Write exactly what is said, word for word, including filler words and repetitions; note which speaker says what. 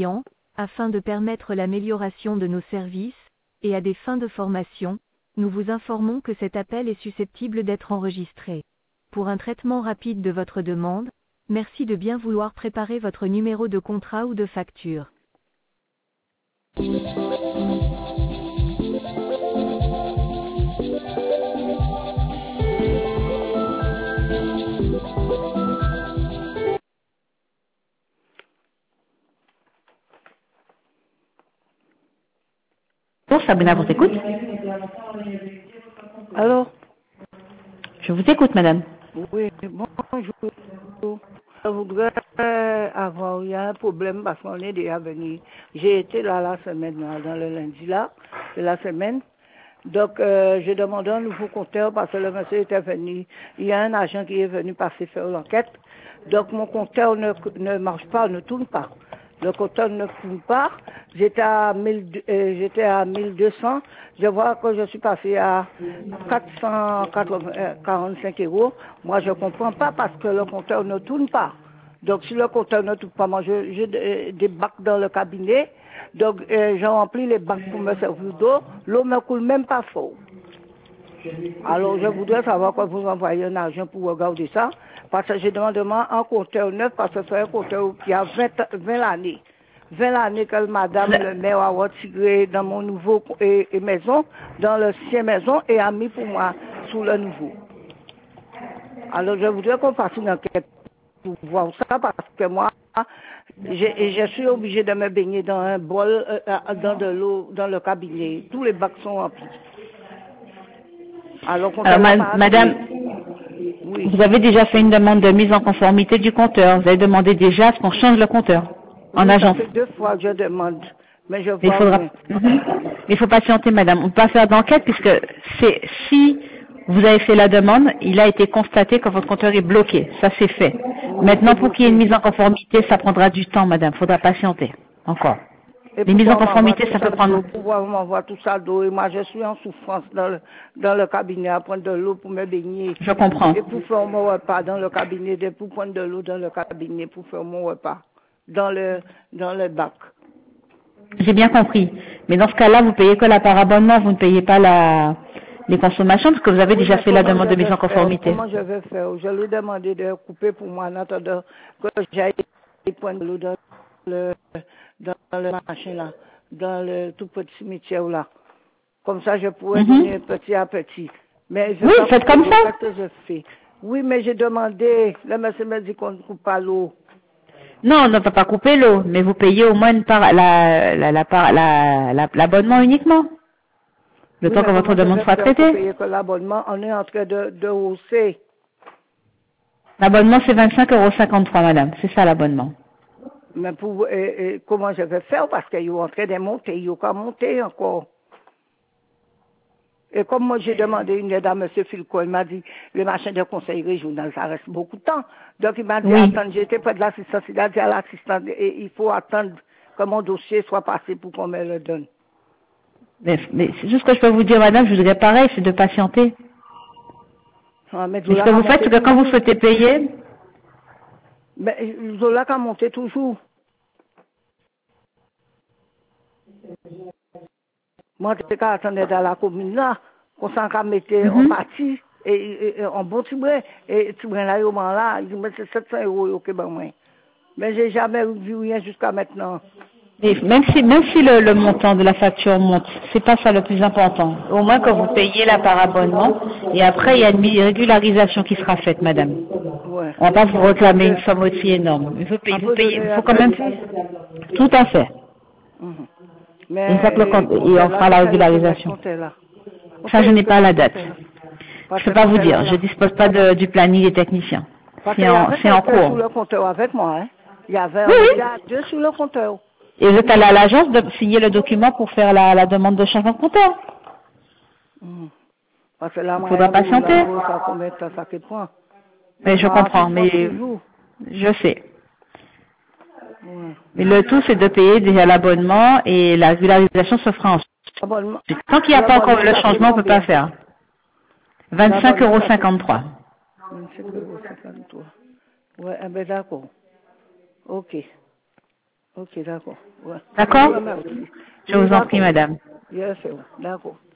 Speaker 1: clients, afin de permettre l'amélioration de nos services, et à des fins de formation, nous vous informons que cet appel est susceptible d'être enregistré. Pour un traitement rapide de votre demande, merci de bien vouloir préparer votre numéro de contrat ou de facture.
Speaker 2: Bonjour, Sabrina vous écoute.
Speaker 3: Allô?
Speaker 2: Je vous écoute, madame.
Speaker 3: Oui, bonjour. Je voudrais avoir, il y a un problème parce qu'on est déjà venu. J'ai été là la semaine, là, dans le lundi là, de la semaine. Donc, euh, j'ai demandé un nouveau compteur parce que le monsieur était venu. Il y a un agent qui est venu passer faire l'enquête. Donc, mon compteur ne, ne marche pas, ne tourne pas. Le compteur ne tourne pas. J'étais à, mille, euh, j'étais à mille deux cents. Je vois que je suis passé à quatre cent quarante-cinq euros. Moi, je ne comprends pas parce que le compteur ne tourne pas. Donc, si le compteur ne tourne pas, moi, je, je débarque dans le cabinet. Donc, euh, j'ai rempli les bacs pour me servir d'eau. L'eau ne coule même pas fort. Alors, je voudrais savoir quand vous envoyez un argent pour regarder ça. Parce que j'ai demandé un compteur neuf, parce que c'est un compteur qui a vingt, vingt années. vingt années que madame le maire a retiré dans mon nouveau et, et maison, dans l'ancienne maison, et a mis pour moi sous le nouveau. Alors, je voudrais qu'on fasse une enquête pour voir ça, parce que moi, je, je suis obligée de me baigner dans un bol, euh, dans de l'eau, dans le cabinet. Tous les bacs sont remplis. Alors,
Speaker 2: Alors ma, madame, oui. Vous avez déjà fait une demande de mise en conformité du compteur. Vous avez demandé déjà à ce qu'on change le compteur en
Speaker 3: oui,
Speaker 2: agence.
Speaker 3: Ça fait deux fois que je demande, mais je vois
Speaker 2: il faudra... mm-hmm. Il faut patienter, madame. On ne peut pas faire d'enquête puisque c'est si vous avez fait la demande, il a été constaté que votre compteur est bloqué. Ça, c'est fait. Oui, Maintenant, pour qu'il y ait une mise en conformité, ça prendra du temps, madame. Il faudra patienter. Encore.
Speaker 3: Et
Speaker 2: les mises en conformité, ça peut prendre...
Speaker 3: Pourquoi on m'envoie tout ça d'eau et moi, je suis en souffrance dans le, dans le cabinet à prendre de l'eau pour me baigner.
Speaker 2: Je comprends.
Speaker 3: Et pour faire mon repas dans le cabinet, de, pour prendre de l'eau dans le cabinet pour faire mon repas dans le, dans le bac.
Speaker 2: J'ai bien compris. Mais dans ce cas-là, vous payez que la par abonnement, vous ne payez pas la... les consommations parce que vous avez oui, déjà fait la demande de mise en conformité.
Speaker 3: Comment je vais faire? Je lui ai demandé de couper pour moi en attendant que j'aille prendre de l'eau dans le, dans le machin là, dans le tout petit cimetière là. Comme ça, je pourrais mm-hmm. donner petit à petit. Mais je
Speaker 2: oui, faites comme ça.
Speaker 3: Que je fais. Oui, mais j'ai demandé, le monsieur m'a dit qu'on ne coupe pas l'eau.
Speaker 2: Non, on ne peut pas couper l'eau, mais vous payez au moins une part, la, la, la, la, la, l'abonnement uniquement. Le
Speaker 3: oui,
Speaker 2: temps que votre demande soit traitée.
Speaker 3: Payer que l'abonnement, on est en train de, de hausser.
Speaker 2: L'abonnement, c'est vingt-cinq euros cinquante-trois, madame. C'est ça, l'abonnement.
Speaker 3: Mais pour, et, et, comment je vais faire? Parce qu'ils sont en train de monter, ils ont qu'à monter encore. Et comme moi, j'ai demandé une aide à M. Filco, il m'a dit, le machin de conseil régional, ça reste beaucoup de temps. Donc, il m'a dit, oui. attends, j'étais près de l'assistance, il a dit à l'assistante, il faut attendre que mon dossier soit passé pour qu'on me le donne.
Speaker 2: Mais, mais c'est juste ce que je peux vous dire, madame, je vous dirais pareil, c'est de patienter.
Speaker 3: Ah, mais
Speaker 2: mais ce que vous faites, c'est que quand vous souhaitez payer...
Speaker 3: Mais Zola a monté toujours. Moi, je suis attendre dans la commune là, qu'on s'en mettre mm-hmm. en partie, et, et, et en bon tibrin, et tibrin là, au moment là, il dit, mais c'est sept cents euros, ok, ben moi. Mais j'ai jamais vu rien jusqu'à maintenant.
Speaker 2: Et même si, même si le, le montant de la facture monte, c'est pas ça le plus important. Au moins que vous payiez là par abonnement, et après il y a une régularisation qui sera faite, madame. Ouais. On va pas vous réclamer une somme aussi énorme. Il faut payer, vous payez, il faut quand même. Tout à fait. Mm-hmm. Mais une fois que le compte, et on fera la régularisation. Ça, je n'ai pas la date. Je ne peux pas vous dire. Je dispose pas de, du planning des techniciens. C'est en, c'est en cours.
Speaker 3: Sur le compteur avec moi, hein. Il y avait
Speaker 2: oui,
Speaker 3: il y a deux sur le compteur.
Speaker 2: Et vous êtes allé à l'agence de signer le document pour faire la, la demande de changement de compteur.
Speaker 3: Mmh. Parce que là,
Speaker 2: il faudra patienter. Mais je comprends, mais je sais. Ouais. Mais le tout, c'est de payer déjà l'abonnement et la régularisation se fera ensuite. Tant qu'il n'y a pas encore le changement, on ne peut pas faire. vingt-cinq euros cinquante-trois.
Speaker 3: vingt-cinq euros cinquante-trois. Ouais, eh ben d'accord. Ok. Ok, d'accord. Ouais.
Speaker 2: D'accord?
Speaker 3: Merci.
Speaker 2: Je vous en prie, madame.
Speaker 3: Yes, d'accord.